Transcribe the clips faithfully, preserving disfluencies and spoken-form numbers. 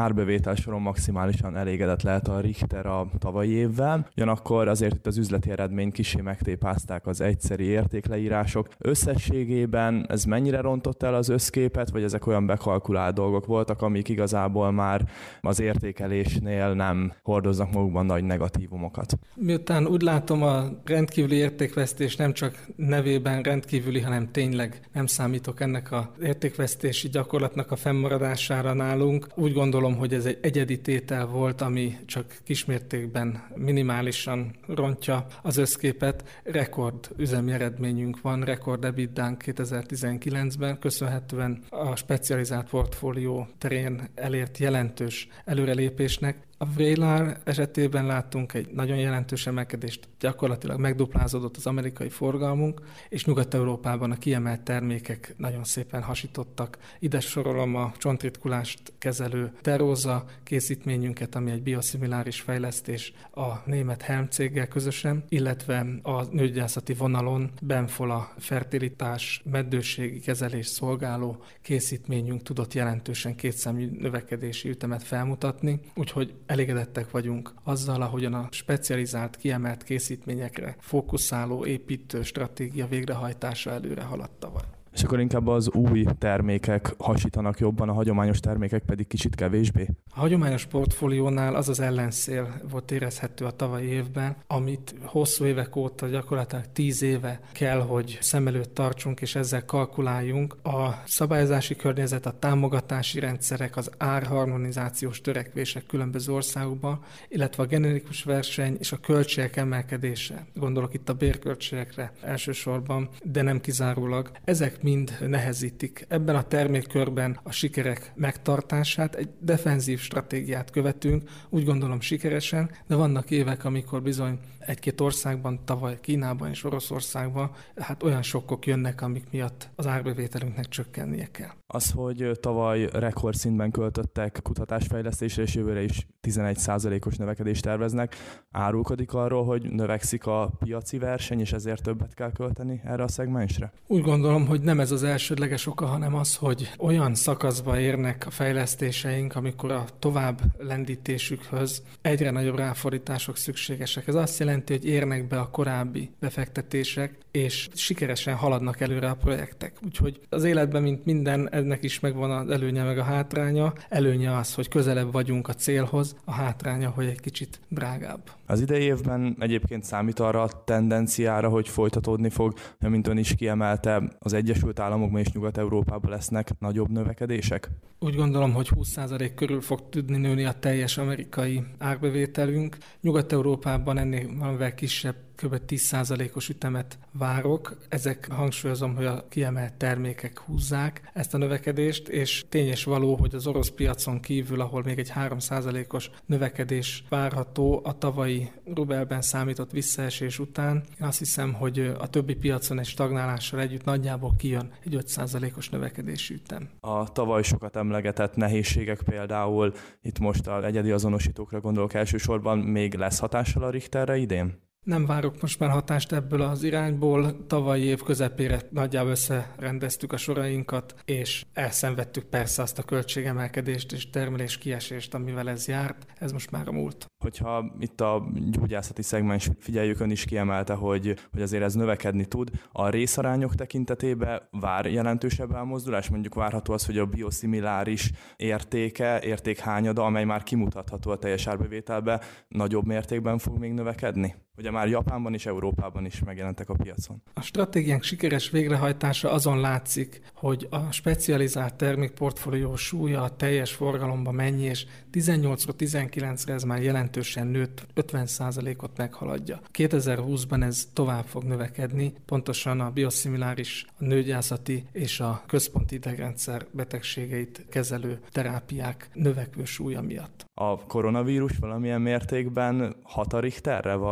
árbevétel soron maximálisan elégedett lehet a Richter a tavalyi évvel, ugyanakkor azért itt az üzleti eredményt kissé megtépázták az egyszeri értékleírások. Összességében ez mennyire rontott el az összképet, vagy ezek olyan bekalkulált dolgok voltak, amik igazából már az értékelésnél nem hordoznak magukban nagy negatívumokat? Miután úgy látom, a rendkívüli értékvesztés nem csak nevében rendkívüli, hanem tényleg nem számítok ennek az értékvesztési gyakorlatnak a fennmaradására nálunk. Úgy gondolom, hogy ez egy egyedi tétel volt, ami csak kismértékben minimálisan rontja az összképet. Rekord üzemi eredményünk van, rekord ebitdánk kétezer-tizenkilencben, köszönhetően a specializált portfólió terén elért jelentős előrelépésnek. A Vraylar esetében láttunk egy nagyon jelentős emelkedést, gyakorlatilag megduplázódott az amerikai forgalmunk, és Nyugat-Európában a kiemelt termékek nagyon szépen hasítottak. Ide sorolom a csontritkulást kezelő Teróza készítményünket, ami egy bioszimiláris fejlesztés a német Helm céggel közösen, illetve a nőgyászati vonalon Benfola fertilitás, meddőségi kezelés szolgáló készítményünk tudott jelentősen kétszámú növekedési ütemet felmutatni, úgyhogy elégedettek vagyunk azzal, ahogyan a specializált, kiemelt készítményekre fókuszáló építő stratégia végrehajtása előre haladt tavaly. És akkor inkább az új termékek hasítanak jobban, a hagyományos termékek pedig kicsit kevésbé? A hagyományos portfóliónál az az ellenszél volt érezhető a tavalyi évben, amit hosszú évek óta, gyakorlatilag tíz éve kell, hogy szem előtt tartsunk, és ezzel kalkuláljunk. A szabályozási környezet, a támogatási rendszerek, az árharmonizációs törekvések különböző országokban, illetve a generikus verseny és a költségek emelkedése. Gondolok itt a bérköltségekre elsősorban, de nem kizárólag. Ezek mind nehezítik ebben a termékkörben a sikerek megtartását. Egy defenzív stratégiát követünk, úgy gondolom sikeresen, de vannak évek, amikor bizony egy-két országban, tavaly Kínában és Oroszországban, hát olyan sokkok jönnek, amik miatt az árbevételünknek csökkennie kell. Az, hogy tavaly rekordszintben költöttek kutatásfejlesztésre, és jövőre is tizenegy százalékos növekedést terveznek, árulkodik arról, hogy növekszik a piaci verseny, és ezért többet kell költeni erre a szegmensre? Úgy gondolom, hogy nem ez az elsődleges oka, hanem az, hogy olyan szakaszba érnek a fejlesztéseink, amikor a tovább lendítésükhöz egyre nagyobb ráfordítások szükségesek. Ez azt jelenti, hogy érnek be a korábbi befektetések, és sikeresen haladnak előre a projektek. Úgyhogy az életben, mint minden, ennek is megvan az előnye meg a hátránya. Előnye az, hogy közelebb vagyunk a célhoz, a hátránya, hogy egy kicsit drágább. Az idei évben egyébként számít arra a tendenciára, hogy folytatódni fog, mint ön is kiemelte, az Egyesült Államokban és Nyugat-Európában lesznek nagyobb növekedések? Úgy gondolom, hogy húsz százalék körül fog tudni nőni a teljes amerikai árbevételünk. Nyugat-Európában ennél valamivel kisebb, kb. tíz százalékos ütemet várok. Ezek, hangsúlyozom, hogy a kiemelt termékek húzzák ezt a növekedést, és tényes való, hogy az orosz piacon kívül, ahol még egy három százalékos növekedés várható, a tavalyi rubelben számított visszaesés után, én azt hiszem, hogy a többi piacon egy stagnálással együtt nagyjából kijön egy öt százalékos növekedési ütem. A tavaly sokat emlegetett nehézségek például, itt most az egyedi azonosítókra gondolok elsősorban, még lesz hatással a Richterre idén? Nem várok most már hatást ebből az irányból. Tavalyi év közepére nagyjából összerendeztük a sorainkat, és elszenvedtük persze azt a költségemelkedést és termelés kiesést, amivel ez járt. Ez most már a múlt. Hogyha itt a gyógyászati szegmens figyeljük, ön is kiemelte, hogy, hogy azért ez növekedni tud. A részarányok tekintetében vár jelentősebb elmozdulás? Mondjuk várható az, hogy a bioszimiláris értéke, értékhányada, amely már kimutatható a teljes árbevételbe, nagyobb mértékben fog még növekedni? Ugye már Japánban és Európában is megjelentek a piacon. A stratégiánk sikeres végrehajtása azon látszik, hogy a specializált termékportfólió súlya a teljes forgalomba mennyi, és tizennyolcról tizenkilencre ez már jelentősen nőtt, ötven százalékot meghaladja. kétezer-húszban ez tovább fog növekedni, pontosan a bioszimiláris, a nőgyászati és a központi idegrendszer betegségeit kezelő terápiák növekvő súlya miatt. A koronavírus valamilyen mértékben hat a Richterre, vagy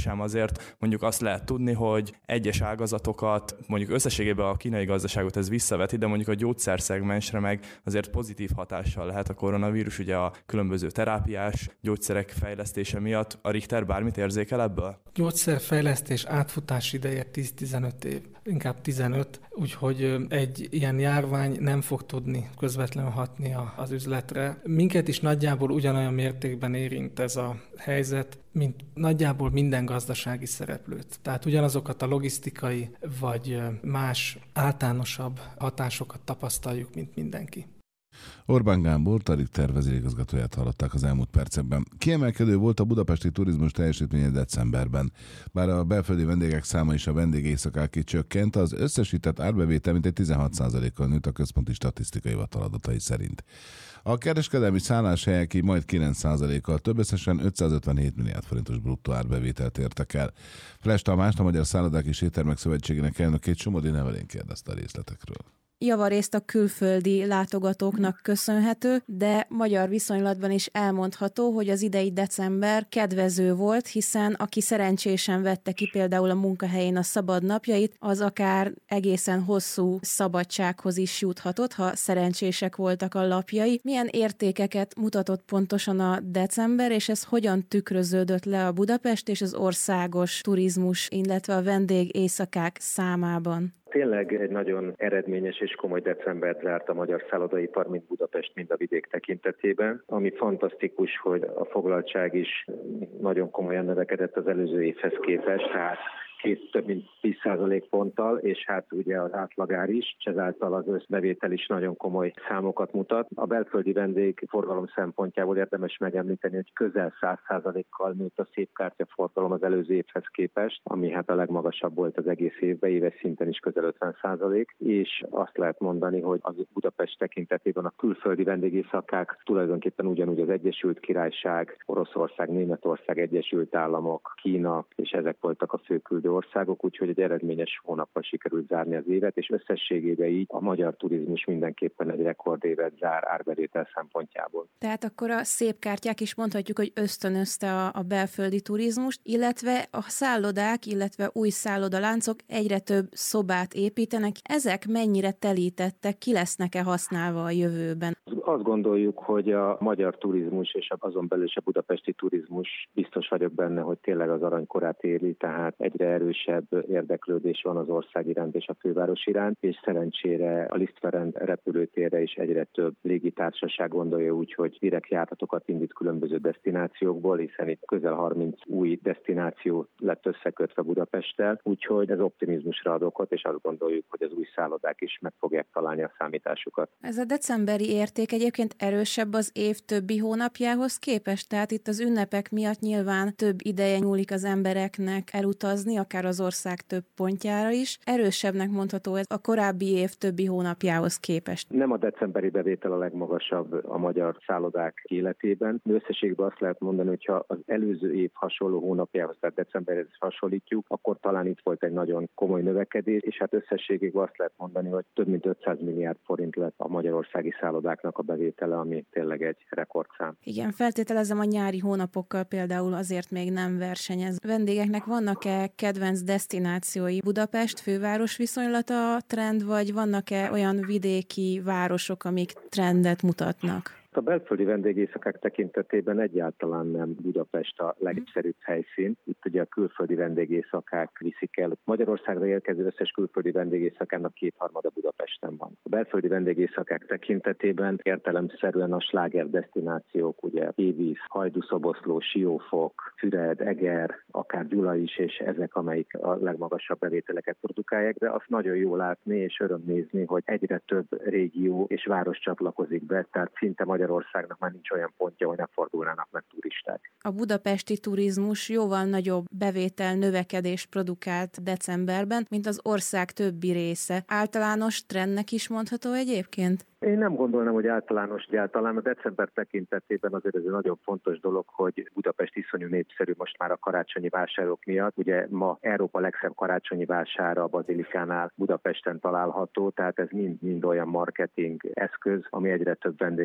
sem. Azért mondjuk azt lehet tudni, hogy egyes ágazatokat, mondjuk összességében a kínai gazdaságot ez visszaveti, de mondjuk a gyógyszerszegmensre meg azért pozitív hatással lehet a koronavírus, ugye a különböző terápiás gyógyszerek fejlesztése miatt. A Richter bármit érzékel ebből? Gyógyszerfejlesztés átfutás ideje tíz-tizenöt év, inkább tizenöt, úgyhogy egy ilyen járvány nem fog tudni közvetlenül hatni az üzletre. Minket is nagyjából ugyanolyan mértékben érint ez a helyzet, mint nagyjából minden gazdasági szereplőt. Tehát ugyanazokat a logisztikai vagy más általánosabb hatásokat tapasztaljuk, mint mindenki. Orbán Gábor, a Richter vezérigazgatóját hallották az elmúlt percekben. Kiemelkedő volt a budapesti turizmus teljesítménye decemberben. Bár a belföldi vendégek száma és a vendégéjszakák csökkent, az összesített árbevétel mintegy tizenhat százalékkal nőtt a Központi Statisztikai Hivatal adatai szerint. A kereskedelmi szálláshelyek így majd kilenc százalékkal több, összesen ötszázötvenhét milliárd forintos bruttó árbevételt értek el. Fles Tamást, a Magyar Szállodák és Éttermek Szövetségének elnökét Somodi Nevelén kérdezte a részletekről. Javarészt a külföldi látogatóknak köszönhető, de magyar viszonylatban is elmondható, hogy az idei december kedvező volt, hiszen aki szerencsésen vette ki például a munkahelyén a szabad napjait, az akár egészen hosszú szabadsághoz is juthatott, ha szerencsések voltak a lapjai. Milyen értékeket mutatott pontosan a december, és ez hogyan tükröződött le a Budapest és az országos turizmus, illetve a vendégéjszakák számában? Tényleg egy nagyon eredményes és komoly decembert zárt a magyar szállodaipar, mind Budapest, mind a vidék tekintetében. Ami fantasztikus, hogy a foglaltság is nagyon komolyan növekedett az előző évhez képest, tehát két több mint tíz százalékponttal, és hát ugye az átlagár is, és ezáltal az összbevétel is nagyon komoly számokat mutat. A belföldi vendégforgalom szempontjából érdemes megemlíteni, hogy közel száz százalékkal nőtt a szépkártyaforgalom az előző évhez képest, ami hát a legmagasabb volt az egész évben, éves szinten is közel ötven százalék, és azt lehet mondani, hogy az Budapest tekintetében a külföldi vendégéjszakák tulajdonképpen ugyanúgy az Egyesült Királyság, Oroszország, Németország, Egyesült Államok, Kína, és ezek voltak a fő küldő országok, úgyhogy egy eredményes hónappal sikerült zárni az évet, és összességében így a magyar turizmus mindenképpen egy rekordévet zár árbevétel szempontjából. Tehát akkor a szép kártyák is mondhatjuk, hogy ösztönözte a, a belföldi turizmust, illetve a szállodák, illetve új szállodaláncok egyre több szobát építenek. Ezek mennyire telítettek, ki lesznek-e használva a jövőben? Azt gondoljuk, hogy a magyar turizmus és azon belül is a budapesti turizmus, biztos vagyok benne, hogy tényleg az aranykorát éli, tehát egyre erősebb érdeklődés van az ország iránt és a főváros iránt, és szerencsére a Liszt Ferenc repülőtérre is egyre több légitársaság gondolja úgy, hogy direkt járatokat indít különböző desztinációkból, hiszen itt közel harminc új desztináció lett összekötve Budapesttel, úgyhogy ez optimizmusra ad okot, és azt gondoljuk, hogy az új szállodák is meg fogják találni a számításukat. Ez a decemberi érték egyébként erősebb az év többi hónapjához képest, tehát itt az ünnepek miatt nyilván több ideje nyúlik az embereknek elutazni, akár az ország több pontjára is. Erősebbnek mondható ez a korábbi év többi hónapjához képest. Nem a decemberi bevétel a legmagasabb a magyar szállodák életében. Összességben azt lehet mondani, hogyha az előző év hasonló hónapjához, tehát decemberhez hasonlítjuk, akkor talán itt volt egy nagyon komoly növekedés, és hát összességében azt lehet mondani, hogy több mint ötszáz milliárd forint lett a magyarországi szállodáknak a bevétele, ami tényleg egy rekordszám. Igen, feltételezem, a nyári hónapokkal például azért még nem versenyez. Vendégeknek vannak-e kedvenc desztinációi? Budapest főváros viszonylata a trend, vagy vannak-e olyan vidéki városok, amik trendet mutatnak? A belföldi vendégészakák tekintetében egyáltalán nem Budapest a legegyszerűbb helyszín. Itt ugye a külföldi vendégészakák viszik el. Magyarországra érkező összes külföldi vendégészakának kétharmada Budapesten van. A belföldi vendégészakák tekintetében értelemszerűen a sláger desztinációk, ugye Hévíz, Hajdú-Szoboszló, Siófok, Füred, Eger, akár Gyula is, és ezek, amelyik a legmagasabb bevételeket produkálják, de azt nagyon jó látni és öröm nézni, hogy egyre több régió és város csatlakozik be, tehát szinte magyar Magyarországnak már nincs olyan pontja, hogy ne fordulnának meg turisták. A budapesti turizmus jóval nagyobb bevétel növekedést produkált decemberben, mint az ország többi része. Általános trendnek is mondható egyébként? Én nem gondolnám, hogy általános, de általán a december tekintetében azért ez egy nagyon fontos dolog, hogy Budapest iszonyú népszerű most már a karácsonyi vásárok miatt. Ugye ma Európa legszebb karácsonyi vására a Bazilikánál Budapesten található, tehát ez mind-mind olyan marketing eszköz, ami egyre több vendéget tud ide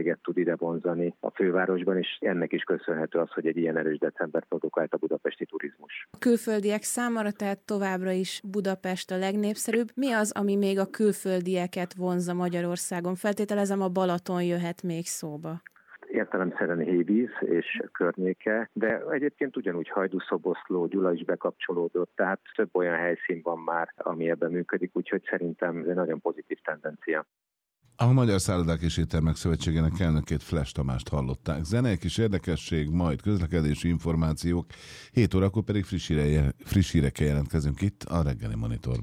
ide vonzani a fővárosban, és ennek is köszönhető az, hogy egy ilyen erős december produkált a budapesti turizmus. A külföldiek számára tehát továbbra is Budapest a legnépszerűbb. Mi az, ami még a külföldieket vonzza Magyarországon? Feltételezem, a Balaton jöhet még szóba. Értelemszerűen Hévíz és környéke, de egyébként ugyanúgy Hajdú-Szoboszló, Gyula is bekapcsolódott, tehát több olyan helyszín van már, ami ebben működik, úgyhogy szerintem ez egy nagyon pozitív tendencia. A Magyar Szállodák és Éttermek Szövetségének elnökét, Fles Tamást hallották. Zenei kis érdekesség, majd közlekedési információk, hét órakor pedig friss, híre, friss hírekkel jelentkezünk itt a Reggeli Monitorban.